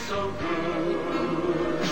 so good.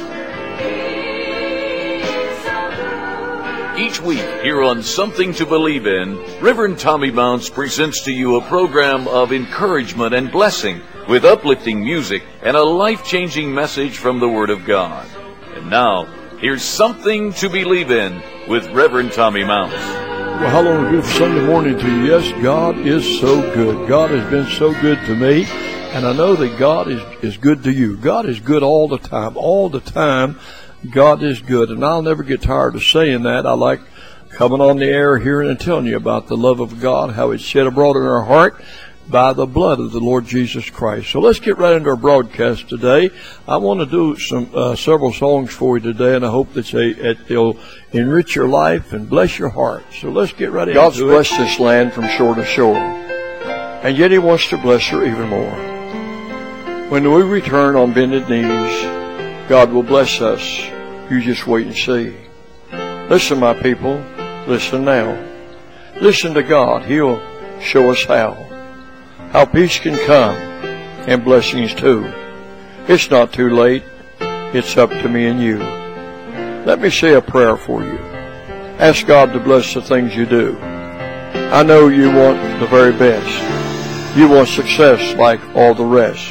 He's so good. Each week here on Something to Believe In, Reverend Tommy Mounts presents to you a program of encouragement and blessing with uplifting music and a life-changing message from the Word of God. And now, here's Something to Believe In with Reverend Tommy Mounts. Well, hello and good Sunday morning to you. Yes, God is so good. God has been so good to me, and I know that God is good to you. God is good all the time. All the time, God is good, and I'll never get tired of saying that. I like coming on the air, hearing and telling you about the love of God, how it's shed abroad in our heart by the blood of the Lord Jesus Christ. So let's get right into our broadcast today. I want to do several songs for you today, and I hope that they'll enrich your life and bless your heart. So let's get right into it. God's blessed this land from shore to shore, and yet He wants to bless her even more. When we return on bended knees, God will bless us. You just wait and see. Listen, my people, listen now. Listen to God. He'll show us how peace can come and blessings too. It's not too late. It's up to me and you. Let me say a prayer for you. Ask God to bless the things you do. I know you want the very best. You want success like all the rest.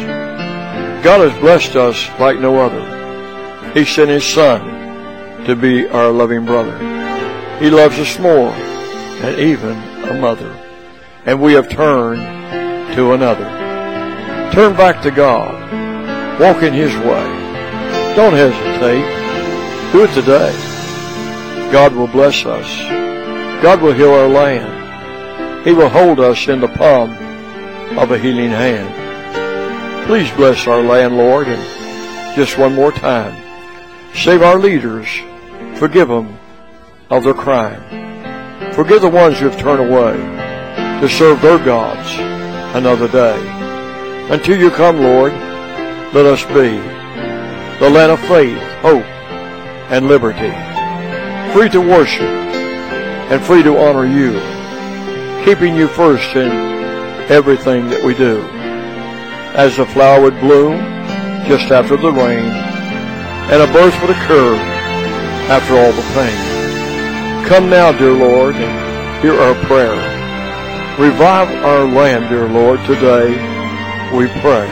God has blessed us like no other. He sent His Son to be our loving brother. He loves us more than even a mother. And we have turned to another. Turn back to God. Walk in His way. Don't hesitate. Do it today. God will bless us. God will heal our land. He will hold us in the palm of a healing hand. Please bless our land, Lord, and just one more time, save our leaders. Forgive them of their crime. Forgive the ones who have turned away to serve their gods another day. Until you come, Lord, let us be the land of faith, hope, and liberty, free to worship and free to honor you, keeping you first in everything that we do. As the flower would bloom just after the rain, and a birth would occur after all the pain. Come now, dear Lord, and hear our prayer. Revive our land, dear Lord, today, we pray.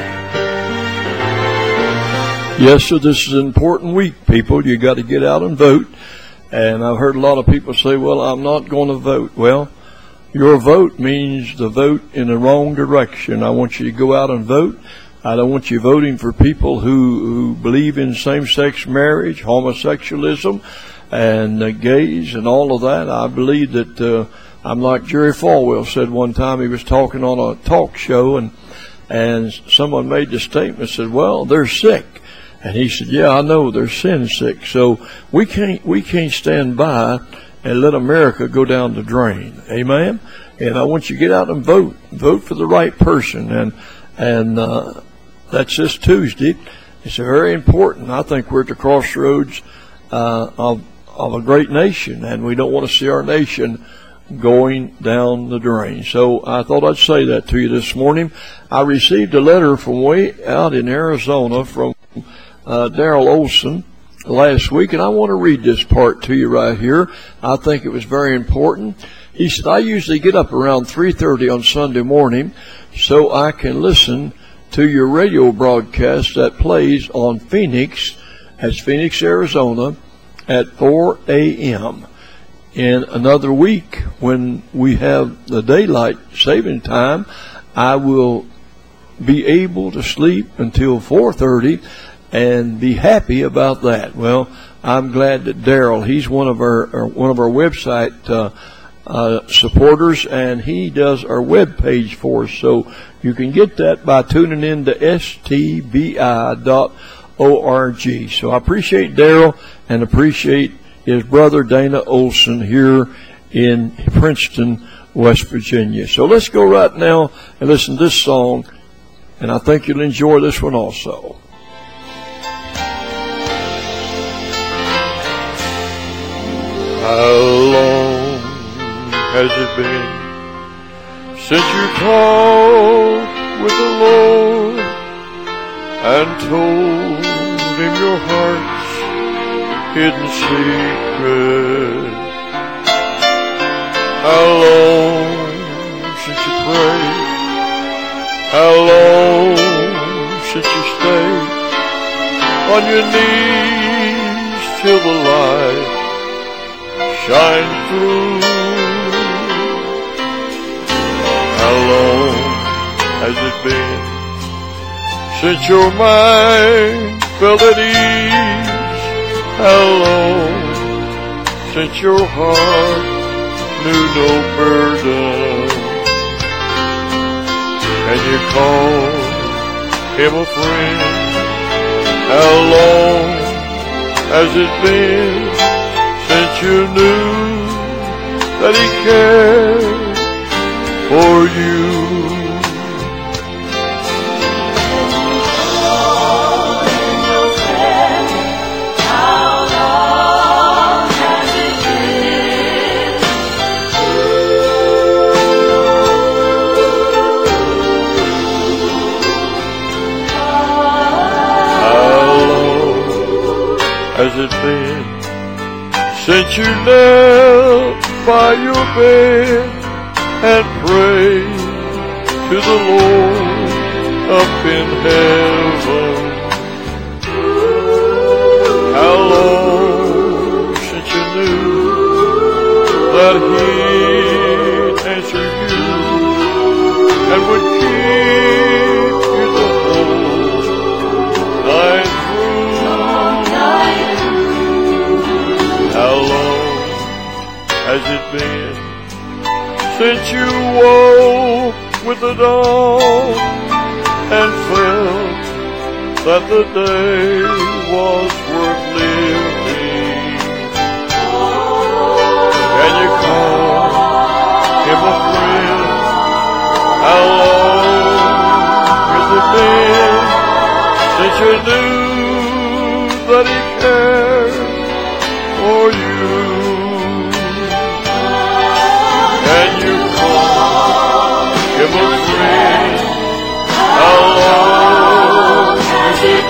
Yes, so this is an important week, people. You got to get out and vote. And I've heard a lot of people say, well, I'm not going to vote. Well, your vote means the vote in the wrong direction. I want you to go out and vote. I don't want you voting for people who believe in same-sex marriage, homosexualism, and gays and all of that. I believe that I'm like Jerry Falwell said one time. He was talking on a talk show, and someone made the statement, said, well, they're sick. And he said, yeah, I know, they're sin sick. So we can't stand by and let America go down the drain. Amen? And I want you to get out and vote. Vote for the right person. And that's this Tuesday. It's very important. I think we're at the crossroads of a great nation, and we don't want to see our nation going down the drain. So I thought I'd say that to you this morning. I received a letter from way out in Arizona from Daryl Olson last week, and I want to read this part to you right here. I think it was very important. He said, I usually get up around 3:30 on Sunday morning so I can listen to your radio broadcast that plays on Phoenix, that's Phoenix, Arizona, at 4 a.m. In another week, when we have the daylight saving time, I will be able to sleep until 4:30 and be happy about that. Well, I'm glad that Daryl, he's one of our website supporters, and he does our web page for us. So you can get that by tuning in to stbi.org. So I appreciate Daryl and appreciate his brother Dana Olson here in Princeton, West Virginia. So let's go right now and listen to this song, and I think you'll enjoy this one also. How long has it been since you talked with the Lord and told him your heart's hidden secret. How long since you prayed? How long since you stayed on your knees till the light shine through? How long has it been since your mind felt at ease? How long since your heart knew no burden? And you call him a friend? How long has it been since you knew that he cared for you? Has it been since you knelt by your bed and prayed to the Lord up in heaven? How long since you knew that He'd answer you and would keep you the whole night through? How long has it been since you woke with the dawn and felt that the day was worth living? Can you call him a friend? How long has it been since you knew that he cared for you? Can you call him a friend? How long has it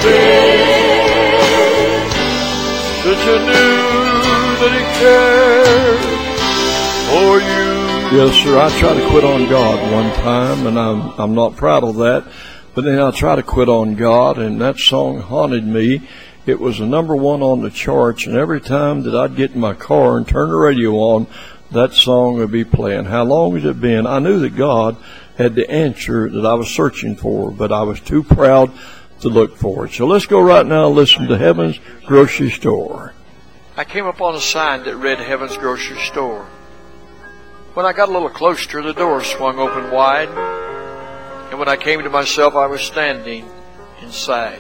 been since you knew that he cared for you? Yes, sir. I tried to quit on God one time, and I'm not proud of that. But then I tried to quit on God, and that song haunted me. It was the number one on the charts, and every time that I'd get in my car and turn the radio on, that song would be playing. How long has it been? I knew that God had the answer that I was searching for, but I was too proud to look for it. So let's go right now and listen to Heaven's Grocery Store. I came upon a sign that read Heaven's Grocery Store. When I got a little closer, the door swung open wide, and when I came to myself, I was standing inside.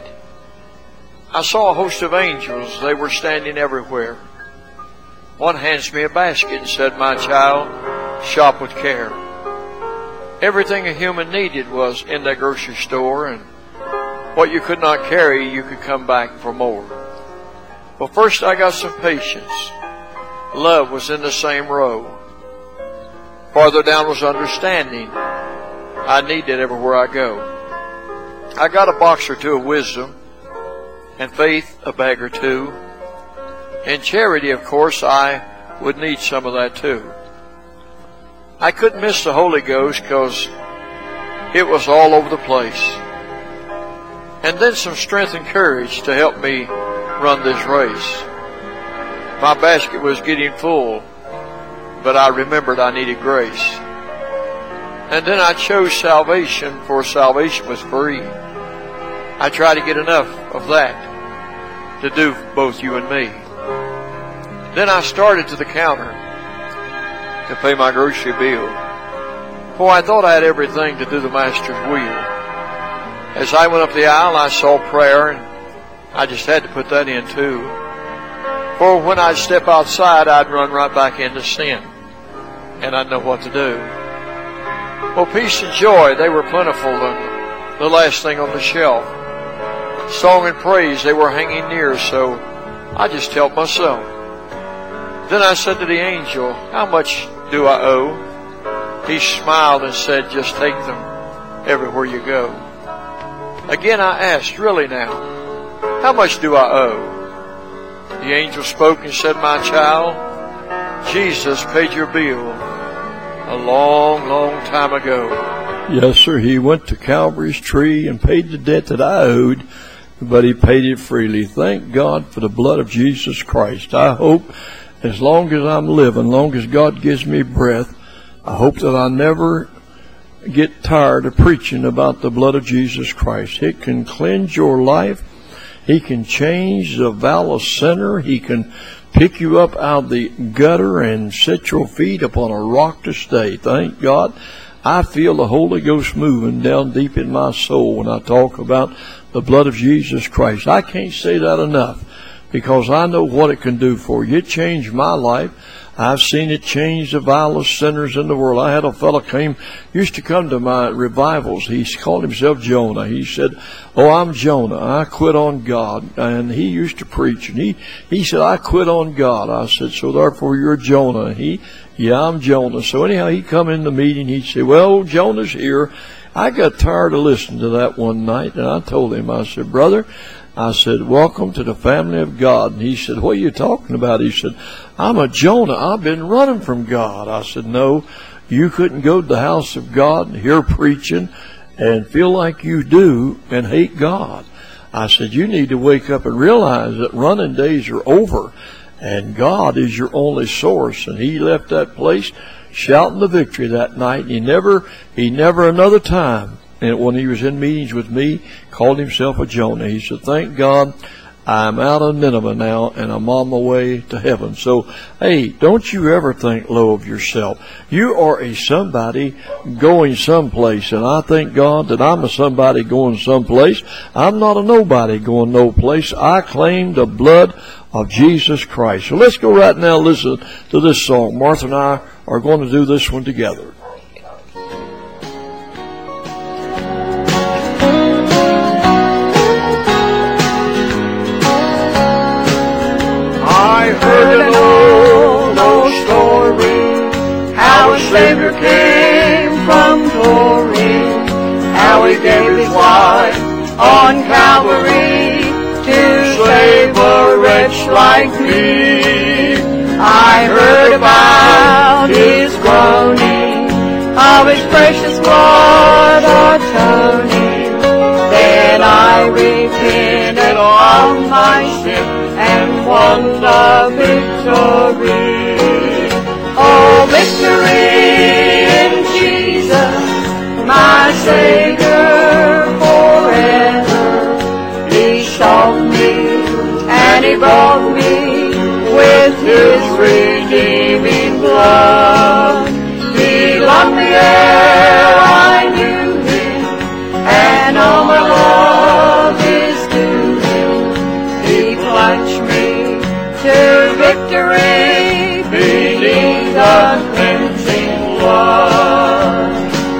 I saw a host of angels. They were standing everywhere. One hands me a basket and said, "My child, shop with care." Everything a human needed was in that grocery store, and what you could not carry, you could come back for more. Well, first I got some patience. Love was in the same row. Farther down was understanding. I need that everywhere I go. I got a box or two of wisdom, and faith a bag or two. And charity, of course, I would need some of that too. I couldn't miss the Holy Ghost because it was all over the place. And then some strength and courage to help me run this race. My basket was getting full, but I remembered I needed grace. And then I chose salvation, for salvation was free. I tried to get enough of that to do for both you and me. Then I started to the counter to pay my grocery bill. For I thought I had everything to do the Master's will. As I went up the aisle, I saw prayer, and I just had to put that in too. For when I'd step outside, I'd run right back into sin, and I'd know what to do. Well, peace and joy, they were plentiful, and the last thing on the shelf. Song and praise, they were hanging near, so I just helped myself. Then I said to the angel, "How much do I owe?" He smiled and said, "Just take them everywhere you go." Again I asked, really now, how much do I owe? The angel spoke and said, my child, Jesus paid your bill a long, long time ago. Yes, sir. He went to Calvary's tree and paid the debt that I owed, but he paid it freely. Thank God for the blood of Jesus Christ. I hope as long as I'm living, long as God gives me breath, I hope that I never get tired of preaching about the blood of Jesus Christ. It can cleanse your life. He can change the vile sinner. He can pick you up out of the gutter and set your feet upon a rock to stay. Thank God. I feel the Holy Ghost moving down deep in my soul when I talk about the blood of Jesus Christ. I can't say that enough because I know what it can do for you. It changed my life. I've seen it change the vilest sinners in the world. I had a fellow used to come to my revivals. He called himself Jonah. He said, oh, I'm Jonah. I quit on God. And he used to preach. And he said, I quit on God. I said, so therefore you're Jonah. Yeah, I'm Jonah. So anyhow, he'd come in the meeting. He'd say, well, Jonah's here. I got tired of listening to that one night. And I told him, I said, brother, I said, welcome to the family of God. And he said, what are you talking about? He said, I'm a Jonah. I've been running from God. I said, no, you couldn't go to the house of God and hear preaching and feel like you do and hate God. I said, you need to wake up and realize that running days are over and God is your only source. And he left that place shouting the victory that night. And he never another time, and when he was in meetings with me, called himself a Jonah. He said, thank God I'm out of Nineveh now and I'm on my way to heaven. So, hey, don't you ever think low of yourself. You are a somebody going someplace, and I thank God that I'm a somebody going someplace. I'm not a nobody going no place. I claim the blood of Jesus Christ. So let's go right now listen to this song. Martha and I are going to do this one together. I heard an old story, how a Savior came from glory, how he gave his life on Calvary to save a wretch like me. I heard about his groaning, of his precious blood atoning. Then I repented of my sin and won the victory. Oh, victory in Jesus, my Savior forever. He sought me and he bought me with his redeeming blood. He loved me ere I knew him, and all my love is due him. He plunged me to victory beneath the cleansing blood.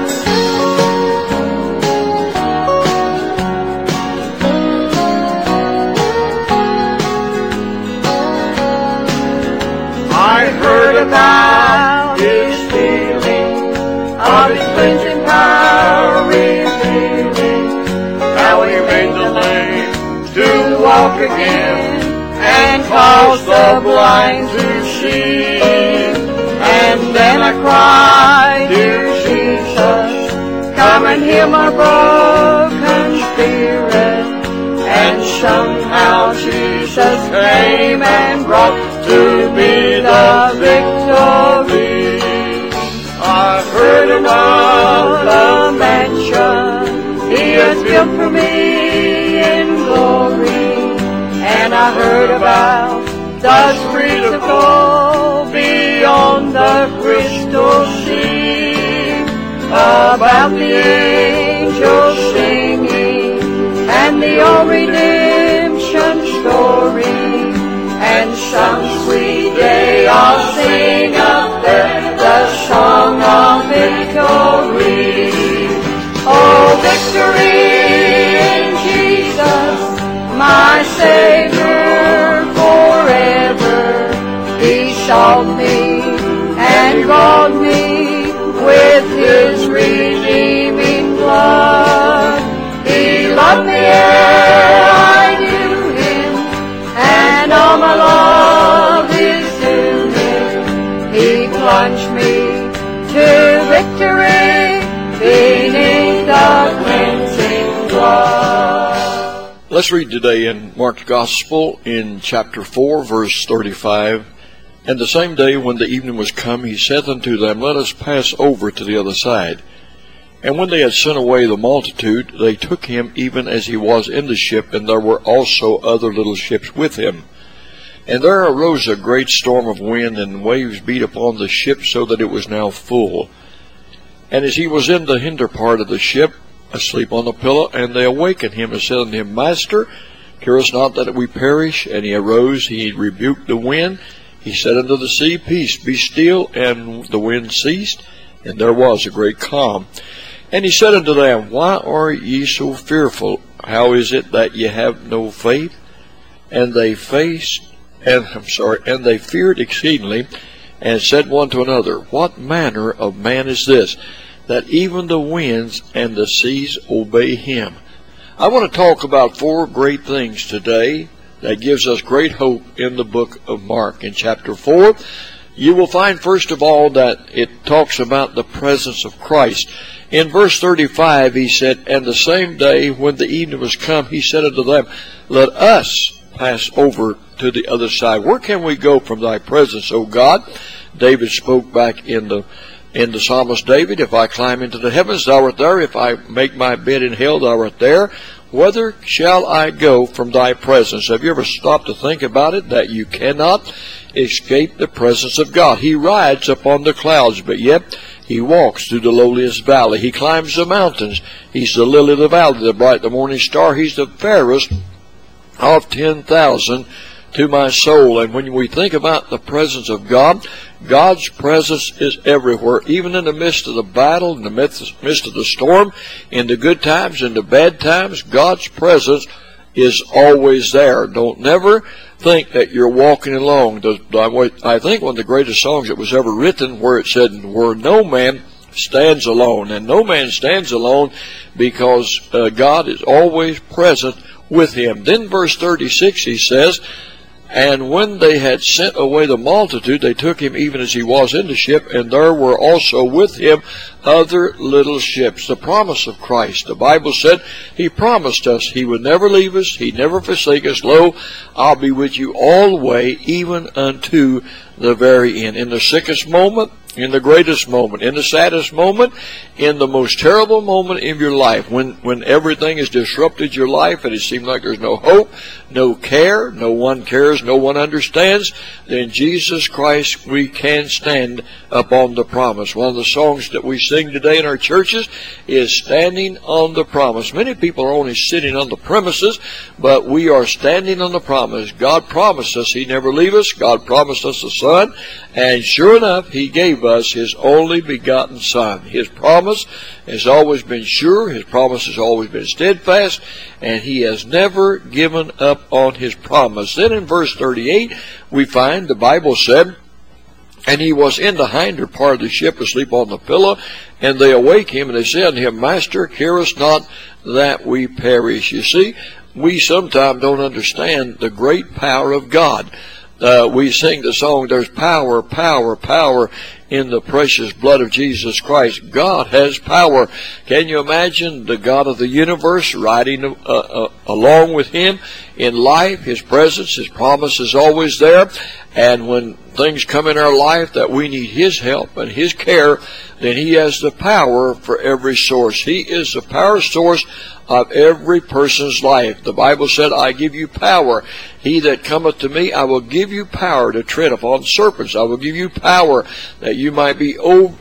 I heard about his healing, of his cleansing power revealing, how he made the lame to walk again and caused the blind to see. And then I cried, dear Jesus, come and heal my broken spirit. And somehow Jesus came and brought to me the victory. I heard about the mansion he has built for me in glory, and I heard about the streets of gold beyond the crystal sea, about the angels singing and the old redemption story, and some sweet day I'll sing up there the song of victory. Oh, victory in Jesus, my Savior forever. He sought me and bought me with his redeeming blood. He loved Let's read today in Mark's Gospel in chapter 4, verse 35. And the same day when the evening was come, he said unto them, Let us pass over to the other side. And when they had sent away the multitude, they took him even as he was in the ship, and there were also other little ships with him. And there arose a great storm of wind, and waves beat upon the ship, so that it was now full. And as he was in the hinder part of the ship, asleep on the pillow, and they awakened him, and said unto him, Master, carest not that we perish? And he arose, he rebuked the wind, he said unto the sea, Peace, be still. And the wind ceased, and there was a great calm. And he said unto them, Why are ye so fearful? How is it that ye have no faith? And they feared exceedingly, and said one to another, What manner of man is this, that even the winds and the seas obey him? I want to talk about 4 great things today that gives us great hope in the book of Mark. In chapter 4, you will find first of all that it talks about the presence of Christ. In verse 35 he said, And the same day when the evening was come, he said unto them, Let us pass over to the other side. Where can we go from thy presence, O God? David spoke back in the psalmist David, If I climb into the heavens, thou art there. If I make my bed in hell, thou art there. Whither shall I go from thy presence? Have you ever stopped to think about it, that you cannot escape the presence of God? He rides upon the clouds, but yet he walks through the lowliest valley. He climbs the mountains. He's the lily of the valley, the bright, the morning star. He's the fairest of 10,000 to my soul. And when we think about the presence of God, God's presence is everywhere, even in the midst of the battle, in the midst of the storm, in the good times, in the bad times. God's presence is always there. Don't never think that you're walking along. I think one of the greatest songs that was ever written, where it said, Where no man stands alone. And no man stands alone, because God is always present with him. Then verse 36 he says, And when they had sent away the multitude, they took him even as he was in the ship, and there were also with him other little ships. The promise of Christ. The Bible said he promised us he would never leave us, he'd never forsake us. Lo, I'll be with you all the way, even unto the very end. In the sickest moment, in the greatest moment, in the saddest moment, in the most terrible moment in your life, when everything has disrupted your life and it seems like there's no hope, no care, no one cares, no one understands, then Jesus Christ, we can stand upon the promise. One of the songs that we sing today in our churches is Standing on the Promise. Many people are only sitting on the premises, but we are standing on the promise. God promised us He'd never leave us. God promised us a Son, and sure enough, He gave us His only begotten Son. His promise has always been sure. His promise has always been steadfast, and He has never given up on His promise. Then in verse 38, we find the Bible said, And he was in the hinder part of the ship, asleep on the pillow, and they awake him, and they say unto him, Master, carest not that we perish? You see, we sometimes don't understand the great power of God. We sing the song, there's power, power, power in the precious blood of Jesus Christ. God has power. Can you imagine the God of the universe riding along with Him in life? His presence, His promise is always there. And when things come in our life that we need His help and His care, then He has the power for every source. He is the power source of every person's life. The Bible said, I give you power. He that cometh to me, I will give you power to tread upon serpents. I will give you power that you might be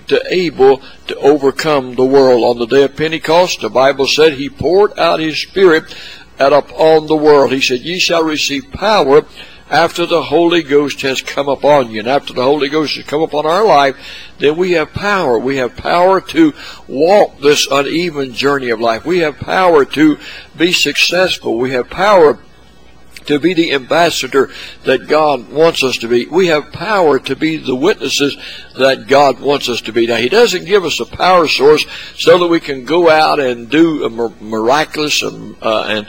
able to overcome the world. On the day of Pentecost, the Bible said He poured out His Spirit upon the world. He said, Ye shall receive power after the Holy Ghost has come upon you. And after the Holy Ghost has come upon our life, then we have power. We have power to walk this uneven journey of life. We have power to be successful. We have power to be the ambassador that God wants us to be. We have power to be the witnesses that God wants us to be. Now, He doesn't give us a power source so that we can go out and do miraculous and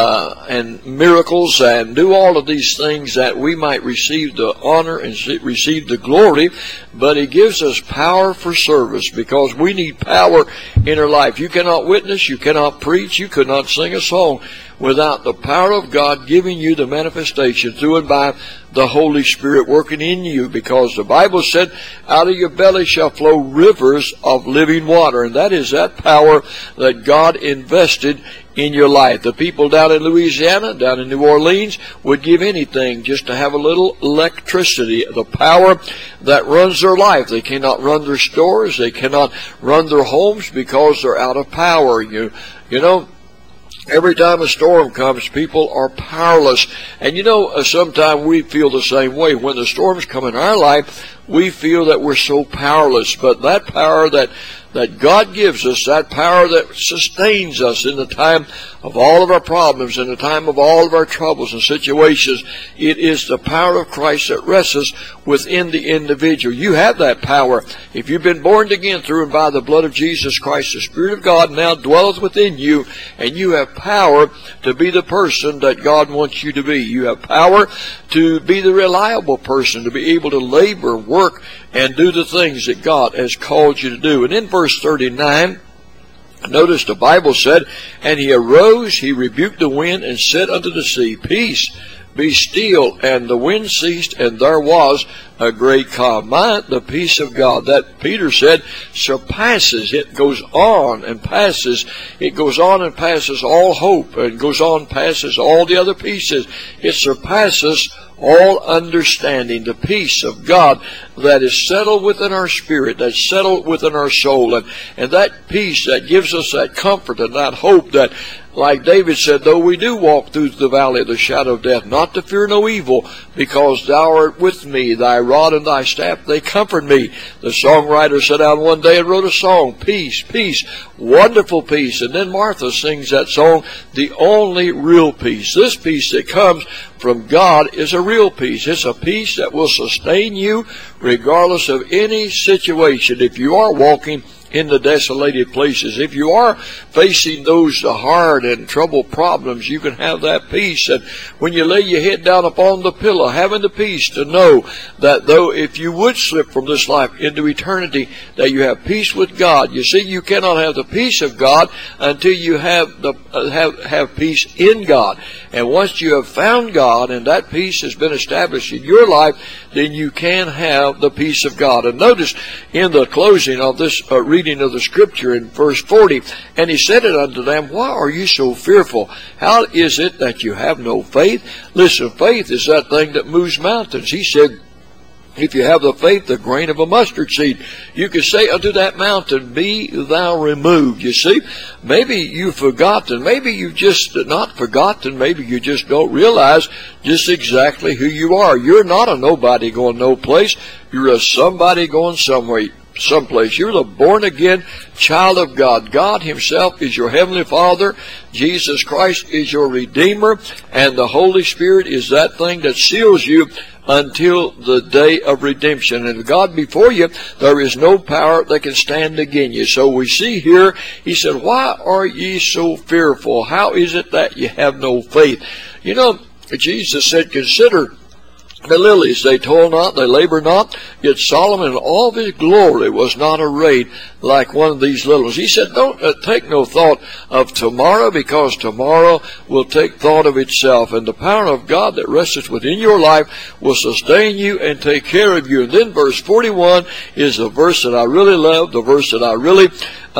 miracles and do all of these things that we might receive the honor and receive the glory. But He gives us power for service, because we need power in our life. You cannot witness, you cannot preach, you could not sing a song without the power of God giving you the manifestation through and by the Holy Spirit working in you, because the Bible said, out of your belly shall flow rivers of living water. And that is that power that God invested in your life. The people down in Louisiana, down in New Orleans, would give anything just to have a little electricity, the power that runs their life. They cannot run their stores, they cannot run their homes because they're out of power. You know, every time a storm comes, people are powerless. And sometimes we feel the same way. When the storms come in our life, we feel that we're so powerless. But that power that God gives us, that power that sustains us in the time of all of our problems, in the time of all of our troubles and situations, it is the power of Christ that rests within the individual. You have that power. If you've been born again through and by the blood of Jesus Christ, the Spirit of God now dwelleth within you, and you have power to be the person that God wants you to be. You have power to be the reliable person, to be able to labor, work, and do the things that God has called you to do. And in verse 39, notice the Bible said, and he arose, he rebuked the wind, and said unto the sea, Peace, be still. And the wind ceased, and there was a great calm. The peace of God that Peter said surpasses. It goes on and passes. It goes on and passes all hope, and goes on and passes all the other pieces. It surpasses all understanding. The peace of God that is settled within our spirit, that's settled within our soul, and that peace that gives us that comfort and that hope that, like David said, though we do walk through the valley of the shadow of death, not to fear no evil, because thou art with me, thy rod and thy staff, they comfort me. The songwriter sat down one day and wrote a song, Peace, peace, wonderful peace. And then Martha sings that song, the only real peace. This peace that comes from God is a real peace. It's a peace that will sustain you regardless of any situation. If you are walking in the desolated places, if you are facing those hard and troubled problems, you can have that peace. And when you lay your head down upon the pillow, having the peace to know that though if you would slip from this life into eternity, that you have peace with God. You see, you cannot have the peace of God until you have have peace in God. And once you have found God and that peace has been established in your life, then you can have the peace of God. And notice in the closing of this reading of the scripture in verse 40, and he said it unto them, Why are you so fearful? How is it that you have no faith? Listen, faith is that thing that moves mountains. He said, if you have the faith, the grain of a mustard seed, you can say unto that mountain, Be thou removed. You see, maybe you've forgotten. Maybe you've just not forgotten. Maybe you just don't realize just exactly who you are. You're not a nobody going no place. You're a somebody going somewhere. Someplace. You're the born-again child of God. God Himself is your Heavenly Father. Jesus Christ is your Redeemer. And the Holy Spirit is that thing that seals you until the day of redemption. And God before you, there is no power that can stand against you. So we see here, He said, Why are ye so fearful? How is it that you have no faith? You know, Jesus said, Consider the lilies, they toil not, they labor not, yet Solomon in all of his glory was not arrayed like one of these little ones. He said, don't take no thought of tomorrow, because tomorrow will take thought of itself. And the power of God that rests within your life will sustain you and take care of you. And then verse 41 is the verse that I really love, the verse that I really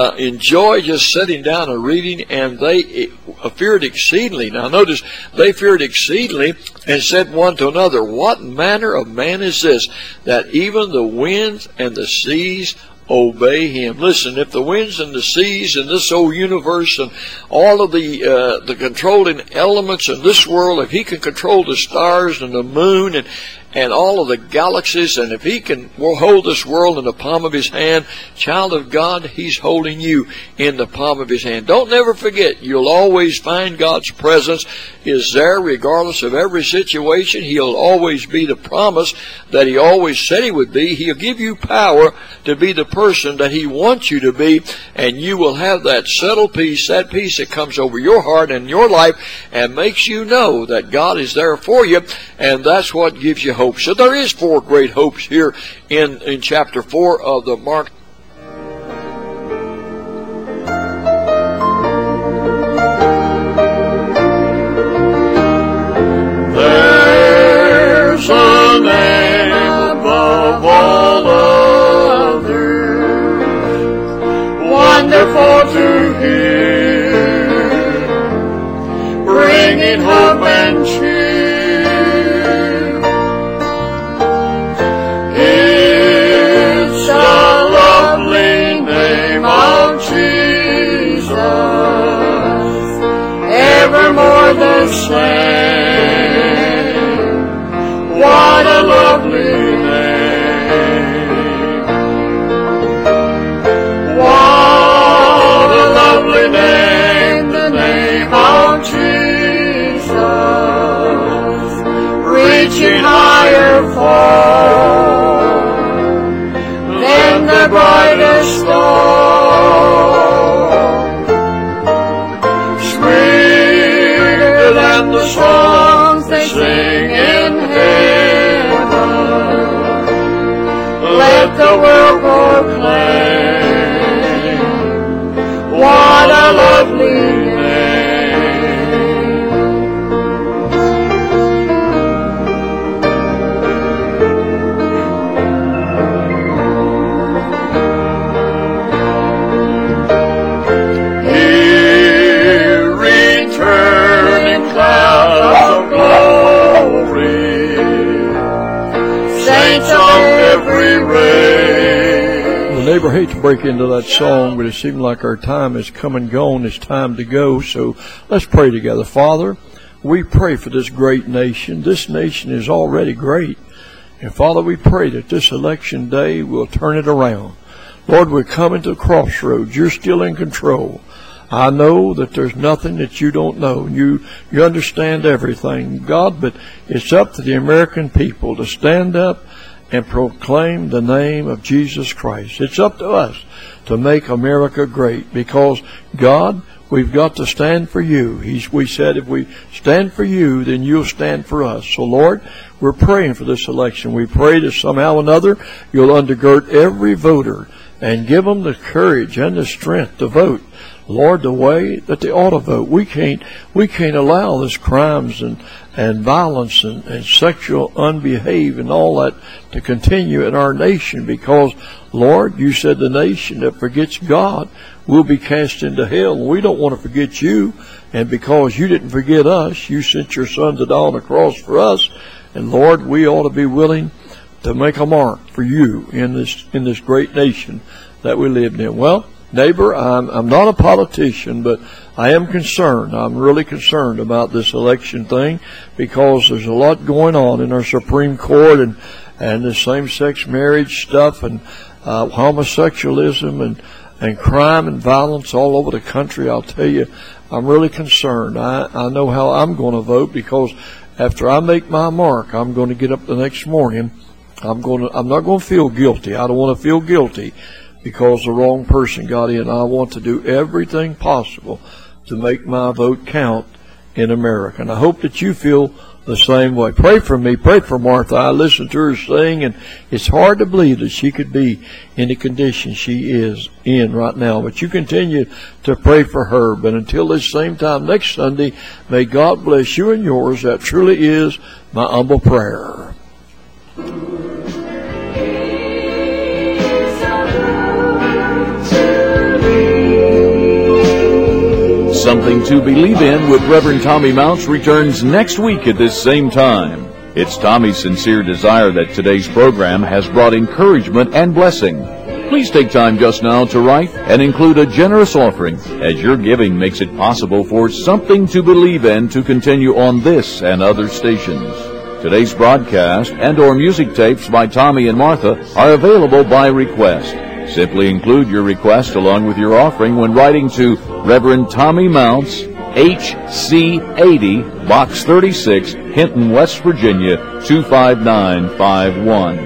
enjoy just sitting down and reading. And they feared exceedingly. Now notice, they feared exceedingly and said one to another, What manner of man is this, that even the winds and the seas obey him? Listen, if the winds and the seas and this whole universe and all of the controlling elements in this world, if he can control the stars and the moon and all of the galaxies, and if he will hold this world in the palm of his hand, child of God, he's holding you in the palm of his hand. Don't never forget, you'll always find God's presence is there regardless of every situation. He'll always be the promise that he always said he would be. He'll give you power to be the person that he wants you to be, and you will have that settled peace, that peace that comes over your heart and your life and makes you know that God is there for you, and that's what gives you hope. So there is 4 great hopes here in chapter 4 of the Mark. There's a name above all others, wonderful to hear, bringing hope and cheer. It's a lovely name of Jesus, evermore the same. What a lovely name. What a lovely name, the name of Jesus, reaching higher far than the brightest star, sweeter than the songs they sing in heaven. Let the world proclaim, what a lovely name. Here returning clouds of glory, saints of every race. Well, neighbor, I hate to break into that song, but it seems like our time has come and gone. It's time to go. So let's pray together. Father, we pray for this great nation. This nation is already great. And Father, we pray that this election day will turn it around. Lord, we're coming to a crossroads. You're still in control. I know that there's nothing that you don't know. You understand everything, God, but it's up to the American people to stand up and proclaim the name of Jesus Christ. It's up to us to make America great because, God, we've got to stand for you. We said if we stand for you, then you'll stand for us. So, Lord, we're praying for this election. We pray that somehow or another you'll undergird every voter and give them the courage and the strength to vote, Lord, the way that they ought to vote. We can't allow this crimes and violence and sexual unbehave and all that to continue in our nation because, Lord, you said the nation that forgets God will be cast into hell. We don't want to forget you, and because you didn't forget us, you sent your Son to die on the cross for us, and Lord, we ought to be willing to make a mark for you in this great nation that we live in. Well, neighbor, I'm not a politician, but I am concerned. I'm really concerned about this election thing because there's a lot going on in our Supreme Court and the same-sex marriage stuff and homosexualism and crime and violence all over the country. I'll tell you, I'm really concerned. I know how I'm going to vote because after I make my mark, I'm going to get up the next morning. I'm not going to feel guilty. I don't want to feel guilty because the wrong person got in. I want to do everything possible to make my vote count in America. And I hope that you feel the same way. Pray for me. Pray for Martha. I listened to her sing, and it's hard to believe that she could be in the condition she is in right now. But you continue to pray for her. But until this same time next Sunday, may God bless you and yours. That truly is my humble prayer. Something to Believe In with Reverend Tommy Mounts returns next week at this same time. It's Tommy's sincere desire that today's program has brought encouragement and blessing. Please take time just now to write and include a generous offering, as your giving makes it possible for Something to Believe In to continue on this and other stations. Today's broadcast and/or music tapes by Tommy and Martha are available by request. Simply include your request along with your offering when writing to Reverend Tommy Mounts, HC 80, Box 36, Hinton, West Virginia, 25951.